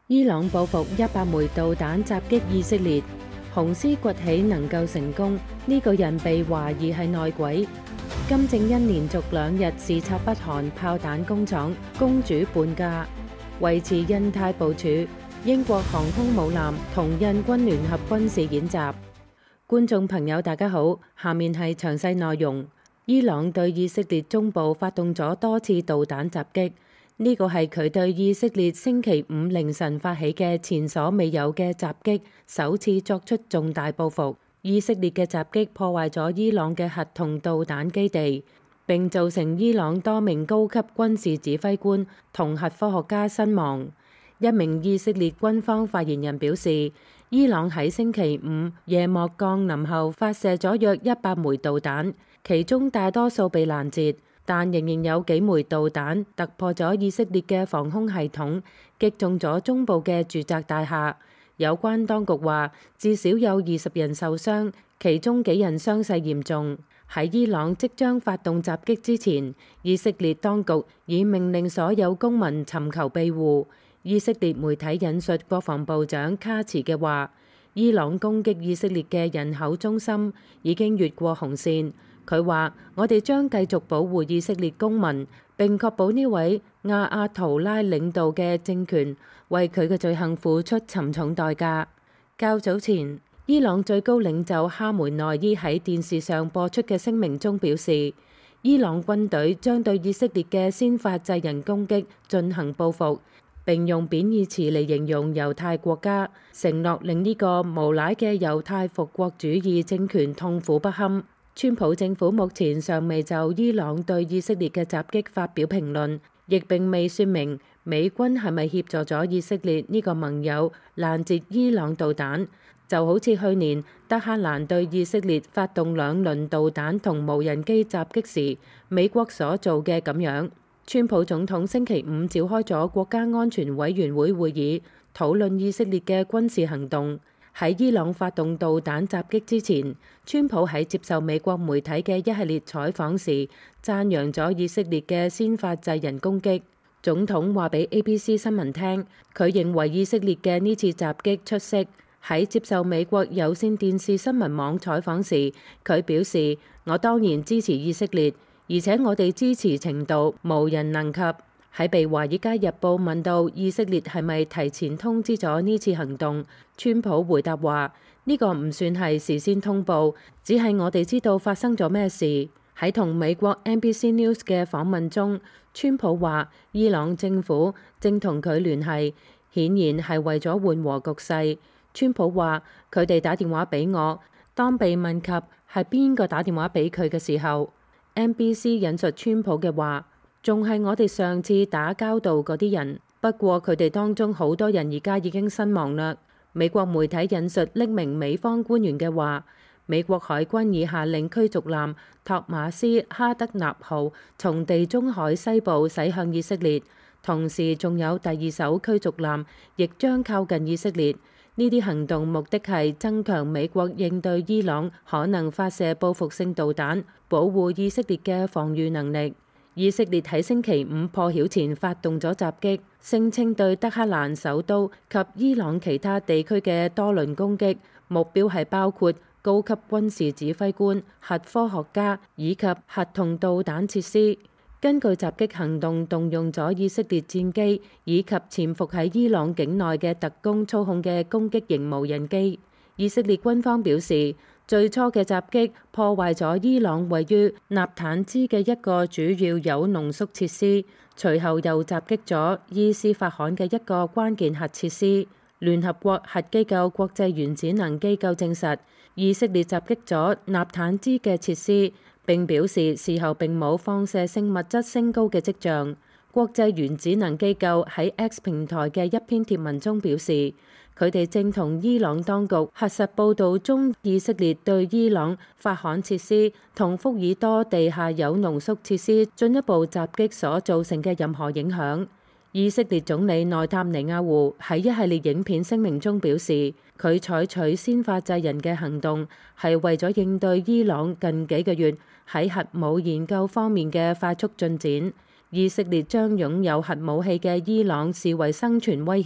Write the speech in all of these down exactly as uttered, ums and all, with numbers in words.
伊朗報復一百枚導彈襲擊以色列，紅絲崛起能夠成功，呢、這個人被懷疑係內鬼。金正恩連續兩日視察北韓炮彈工廠，公主半價，維持印太部署。英國航空母艦同印軍聯合軍事演習。觀眾朋友大家好，下面係詳細內容。伊朗對以色列中部發動咗多次導彈襲擊。呢個係佢對以色列星期五凌晨發起嘅前所未有嘅襲擊，首次作出重大報復。以色列嘅襲擊破壞咗伊朗嘅核同導彈基地，並造成伊朗多名高級軍事指揮官同核科學家身亡。一名以色列軍方發言人表示，伊朗喺星期五夜幕降臨後發射咗約一百枚導彈，其中大多數被攔截，但仍然有幾枚導彈突破咗以色列嘅防空系統，擊中咗中部嘅住宅大廈。有關當局話，至少有二十人受傷，其中幾人傷勢嚴重。喺伊朗即將發動襲擊之前，以色列當局已命令所有公民尋求庇護。以色列媒體引述國防部長卡茨嘅話，伊朗攻擊以色列嘅人口中心已經越過紅線。佢話：我哋將繼續保護以色列公民，並確保呢位亞阿圖拉領導嘅政權為佢嘅罪行付出沉重代價。較早前，伊朗最高領袖哈梅內伊喺電視上播出嘅聲明中表示，伊朗軍隊將對以色列嘅先發制人攻擊進行報復，並用貶義詞嚟形容猶太國家，承諾令呢個無賴嘅猶太復國主義政權痛苦不堪。川普政府目前尚未就伊朗對以色列嘅襲擊發表評論，亦並未說明美軍係咪協助咗以色列呢個盟友攔截伊朗導彈，就好似去年德黑蘭對以色列發動兩輪導彈同無人機襲擊時，美國所做嘅咁樣。川普總統星期五召開咗國家安全委員會會議，討論以色列嘅軍事行動。喺伊朗發動導彈襲擊之前，川普喺接受美國媒體嘅一系列採訪時，讚揚咗以色列嘅先發制人攻擊。總統話俾 A B C 新聞聽，佢認為以色列嘅呢次襲擊出色。喺接受美國有線電視新聞網採訪時，佢表示：我當然支持以色列，而且我哋支持程度無人能及。喺被《華爾街日報》問到以色列係咪提前通知咗呢次行動，川普回答話：呢個唔算係事先通報，只係我哋知道發生咗咩事。喺同美國 N B C News 嘅訪問中，川普話伊朗政府正同佢聯繫，顯然係為咗緩和局勢。川普話佢哋打電話俾我，當被問及係邊個打電話俾佢嘅時候， N B C 引述川普嘅話，仲係我哋上次打交道嗰啲人，不過佢哋當中好多人而家已經身亡啦。美國媒體引述匿名美方官員嘅話，美國海軍已下令驅逐艦托馬斯哈德納號從地中海西部駛向以色列，同時仲有第二艘驅逐艦亦將靠近以色列。呢啲行動目的係增強美國應對伊朗可能發射報復性導彈，保護以色列嘅防禦能力。以色列喺星期五破曉前發動咗襲擊，聲稱對德黑蘭首都及伊朗其他地區嘅多輪攻擊，目標係包括高級軍事指揮官、核科學家以及核同導彈設施。根據襲擊行動動用咗以色列戰機以及潛伏喺伊朗境內嘅特工操控嘅攻擊型無人機。以色列軍方表示，最初嘅襲擊破壞咗伊朗位於納坦茲嘅一個主要鈾濃縮設施，隨後又襲擊咗伊斯法罕嘅一個關鍵核設施。聯合國核機構國際原子能機構證實，以色列襲擊咗納坦茲嘅設施，並表示事後並冇放射性物質升高嘅跡象。國際原子能機構喺 X 平台嘅一篇貼文中表示，佢哋正同伊朗當局核實報導中以色列對伊朗法罕設施同福爾多地下鈾濃縮設施進一步襲擊所造成嘅任何影響。以色列總理內塔尼亞胡喺一系列影片聲明中表示，佢採取先發制人嘅行動係為咗應對伊朗近幾個月喺核武研究方面嘅快速進展。以色列將擁有核武器嘅伊朗視為生存威脅。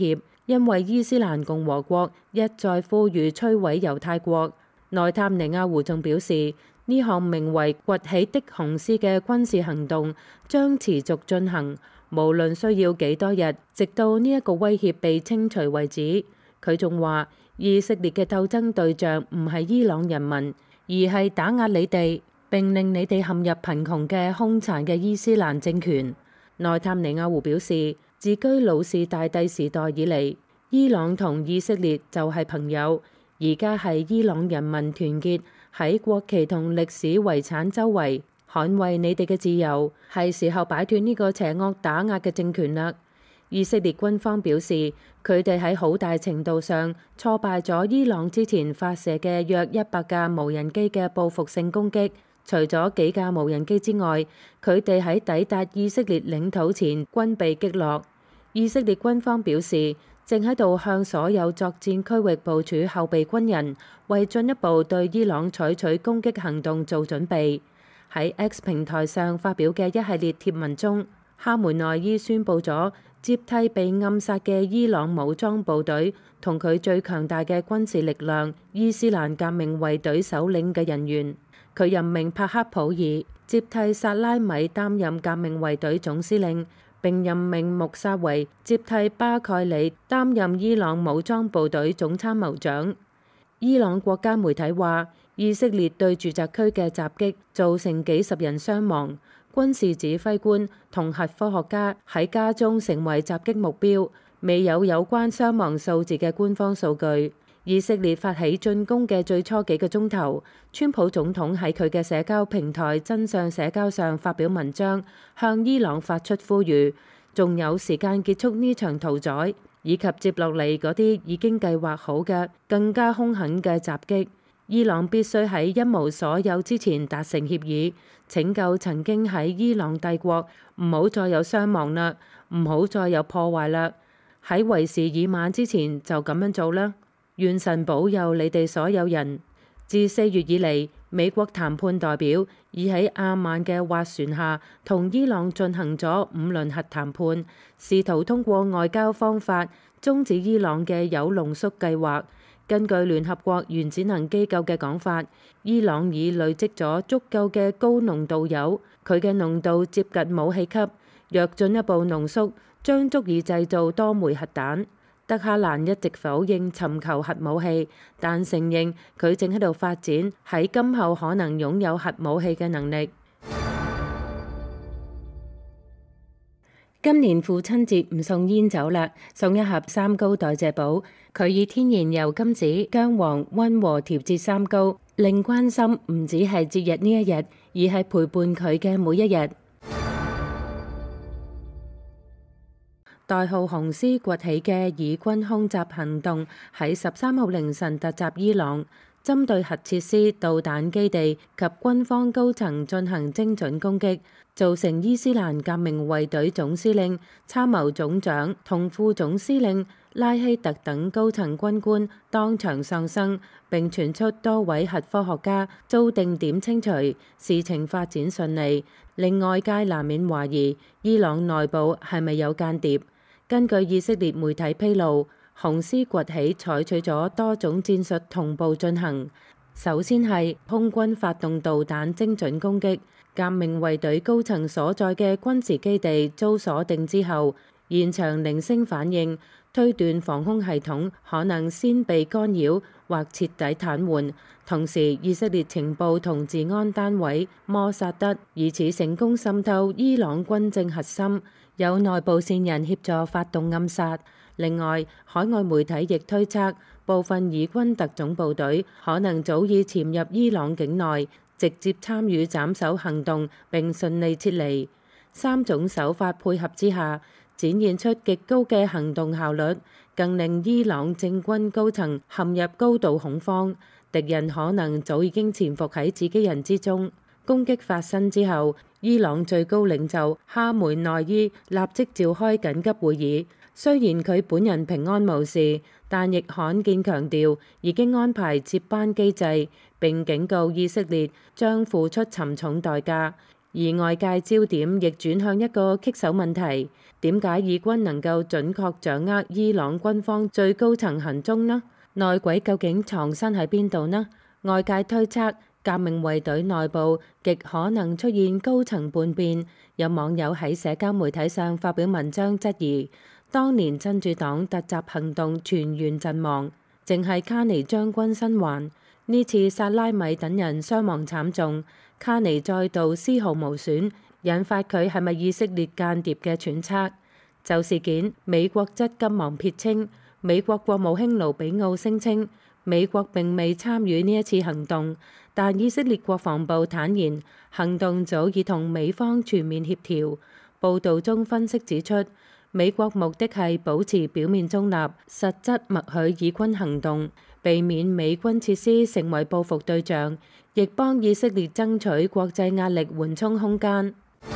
因為伊斯蘭共和國一再呼籲摧毀猶太國。內塔尼亞胡仲表示，呢項名為崛起的雄獅嘅軍事行動將持續進行，無論需要幾多日，直到呢一個威脅被清除為止。佢仲話，以色列嘅鬥爭對象唔係伊朗人民，而係打壓你哋並令你哋陷入貧窮嘅兇殘嘅伊斯蘭政權。內塔尼亞胡表示，自居魯士大帝時代以嚟，伊朗同以色列就係朋友，而家係伊朗人民團結喺國旗同歷史遺產周圍捍衛你哋嘅自由，係時候擺脫呢個邪惡打壓嘅政權啦。以色列軍方表示，佢哋喺好大程度上挫敗咗伊朗之前發射嘅約一百架無人機嘅報復性攻擊。除咗幾架無人機之外，佢哋喺抵達以色列領土前均被擊落。以色列軍方表示，正喺度向所有作戰區域部署後備軍人，為進一步對伊朗採取攻擊行動做準備。喺 X 平台上發表嘅一系列貼文中，哈梅內伊宣布咗接替被暗殺嘅伊朗武裝部隊同佢最強大嘅軍事力量伊斯蘭革命衛隊首領嘅人員。佢任命帕克普爾接替薩拉米擔任革命衛隊總司令，並任命穆薩維接替巴蓋里擔任伊朗武裝部隊總參謀長。伊朗國家媒體話，以色列對住宅區嘅襲擊造成幾十人傷亡，軍事指揮官同核科學家喺家中成為襲擊目標，未有有關傷亡數字嘅官方數據。以色列發起進攻嘅最初幾個鐘頭，川普總統喺佢嘅社交平台真相社交上發表文章，向伊朗發出呼籲，仲有時間結束呢場屠宰，以及接落嚟嗰啲已經計劃好嘅更加兇狠嘅襲擊。伊朗必須喺一無所有之前達成協議，拯救曾經喺伊朗帝國，唔好再有傷亡啦，唔好再有破壞啦。喺為時已晚之前就咁樣做啦。願神保佑你哋所有人。自四月以嚟，美國談判代表已喺阿曼嘅斡旋下，同伊朗進行咗五輪核談判，試圖通過外交方法終止伊朗嘅鈾濃縮計劃。根據聯合國原子能機構嘅講法，伊朗已累積咗足夠嘅高濃度鈾，佢嘅濃度接近武器級，若進一步濃縮，將足以製造多枚核彈。德黑蘭一直否認尋求核武器，但承認佢正喺度發展喺今後可能擁有核武器嘅能力。今年父親節唔送煙酒啦，送一盒三高代謝寶。佢以天然油甘子、薑黃溫和調節三高，令關心唔止係節日呢一日，而係陪伴佢嘅每一日。代號紅獅崛起嘅以軍空襲行動喺十三號凌晨突襲伊朗，針對核設施、導彈基地及軍方高層進行精準攻擊，造成伊斯蘭革命衛隊總司令、參謀總長同副總司令拉希特等高層軍官當場喪生，並傳出多位核科學家遭定點清除，事情發展順利，令外界難免懷疑伊朗內部係咪有間諜。根據以色列媒體披露，紅獅崛起採取咗多種戰術同步進行。首先係空軍發動導彈精準攻擊，革命衛隊高層所在嘅軍事基地遭鎖定之後，現場零星反應，推斷防空系統可能先被干擾或徹底癱瘓。同時，以色列情報同治安單位摩薩德疑似成功滲透伊朗軍政核心，有內部線人協助發動暗殺。另外，海外媒體亦推測部分以軍特種部隊可能早已潛入伊朗境內，直接參與斬首行動並順利撤離。三種手法配合之下，展現出極高嘅行動效率，更令伊朗政軍高層陷入高度恐慌。敵人可能早已經潛伏喺自己人之中。攻擊發生之後，伊朗最高領袖哈梅內伊立即召開緊急會議。雖然佢本人平安無事，但亦罕見強調已經安排接班機制，並警告以色列將付出沉重代價。而而外界焦點亦轉向一個棘手問題：點解以軍能夠準確掌握伊朗軍方最高層行蹤呢？內鬼究竟藏身喺邊度呢？外界推測革命衛隊內部極可能出現高層叛變，有網友喺社交媒體上發表文章質疑，當年真主黨突襲行動全員陣亡，淨係卡尼將軍生還。呢次薩拉米等人傷亡慘重，卡尼再度絲毫無損，引發佢係咪以色列間諜嘅揣測。就事件，美國則急忙撇清。美國國務卿盧比奧聲稱，美國並未參與呢一次行動，但以色列國防部坦言，行動早已同美方全面協調。報導中分析指出，美國目的係保持表面中立，實質默許以軍行動，避免美軍設施成為報復對象，亦幫以色列爭取國際壓力緩衝空間。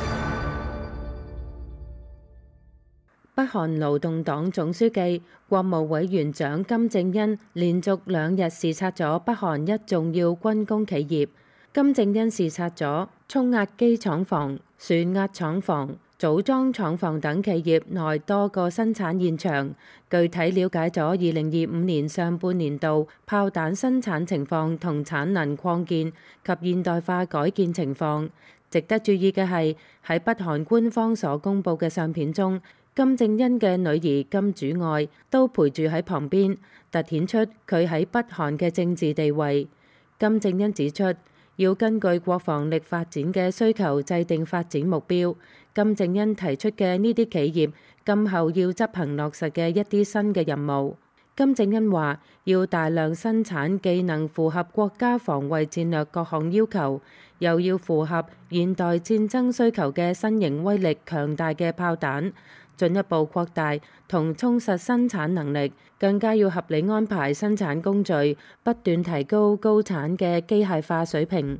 北韓勞動黨總書記、國務委員長金正恩連續兩日視察咗北韓一重要軍工企業。金正恩視察咗沖壓機廠房、船壓廠房、組裝廠房等企業內多個生產現場，具體了解咗二零二五年上半年度炮彈生產情況同產能擴建及現代化改建情況。值得注意嘅係，喺北韓官方所公佈嘅相片中，金正恩嘅女兒金主愛都陪住喺旁邊，凸顯出佢喺北韓嘅政治地位。金正恩指出，要根據國防力發展嘅需求制定發展目標。金正恩提出嘅呢啲企業今後要執行落實嘅一啲新嘅任務。金正恩話，要大量生產既能符合國家防衛戰略各項要求，又要符合現代戰爭需求嘅新型威力強大嘅炮彈，進一步擴大同充實生產能力，更加要合理安排生產工序，不斷提高高產嘅機械化水平。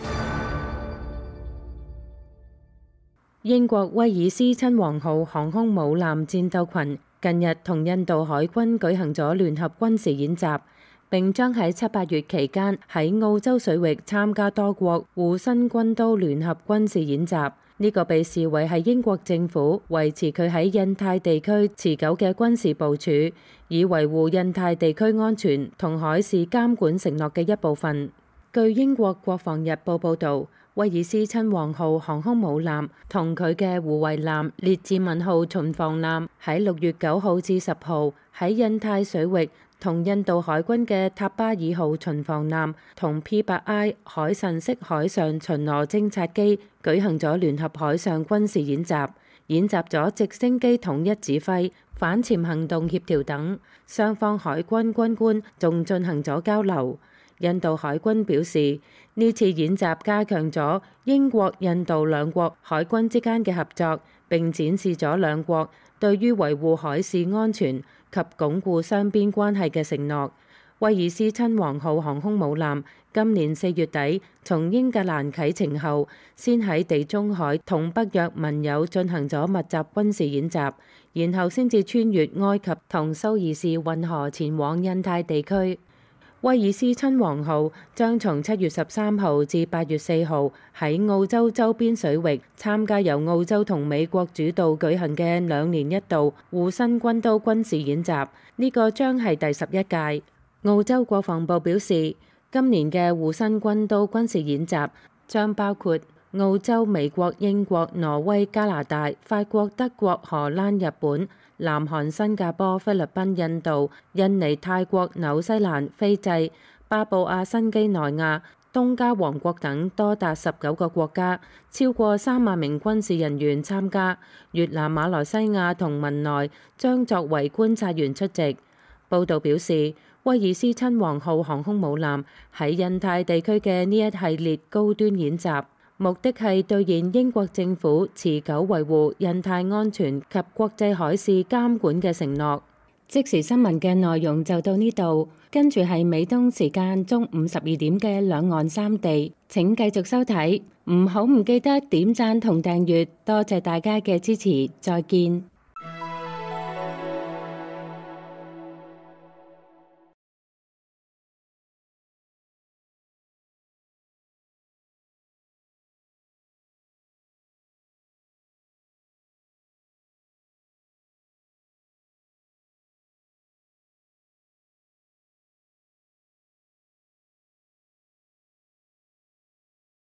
英國威爾斯親王號航空母艦戰鬥群近日同印度海軍舉行咗聯合軍事演習，並將喺七八月期間喺澳洲水域參加多國護身軍刀聯合軍事演習。呢個被視為係英國政府維持佢喺印太地區持久嘅軍事部署，以維護印太地區安全同海事監管承諾嘅一部分。據英國國防日報報導，威爾斯親王號航空母艦同佢嘅護衛艦列治文號巡防艦喺六月九號至十號喺印太水域同印度海軍嘅塔巴爾號巡防艦同 P 八 I 海神式海上巡邏偵察機舉行咗聯合海上軍事演習，演習咗直升機統一指揮、反潛行動協調等。雙方海軍軍官仲進行咗交流。印度海軍表示，呢次演習加強咗英國、印度兩國海軍之間嘅合作，並展示咗兩國對於維護海事安全及鞏固雙邊關係嘅承諾。威爾斯親王號航空母艦今年四月底從英格蘭啟程後，先喺地中海同北約盟友進行咗密集軍事演習，然後先至穿越埃及同蘇伊士運河前往印太地區。威爾斯親王號將從七月十三號至八月四號喺澳洲周邊水域參加由澳洲同美國主導舉行嘅兩年一度護身軍刀軍事演習，呢個將係第十一屆。澳洲國防部表示，今年嘅護身軍刀軍事演習將包括澳洲、美國、英國、挪威、加拿大、法國、德國、荷蘭、日本、南韓、新加坡、菲律賓、印度、印尼、泰國、紐西蘭、斐濟、巴布亞新幾內亞、東加王國等多達十九個國家，超過三萬名軍事人員參加。越南、馬來西亞同文萊將作為觀察員出席。報導表示，威爾斯親王號航空母艦喺印太地區嘅呢一系列高端演習，目的係兌現英國政府持久維護印太安全及國際海事監管嘅承諾。即時新聞嘅內容就到呢度，跟住係美東時間中午十二點嘅兩岸三地，請繼續收睇，唔好唔記得點讚同訂閱，多謝大家嘅支持，再見。